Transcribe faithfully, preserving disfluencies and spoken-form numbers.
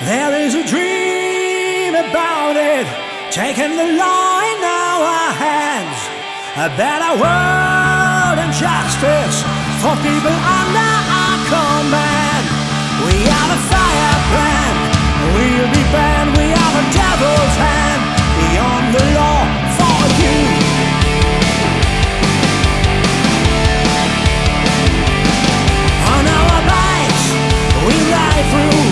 There is a dream about it, taking the law in our hands. A better world and justice for people under our command. We are the firebrand, we'll be banned. We are the devil's hand, beyond the law for you. On our backs, we ride through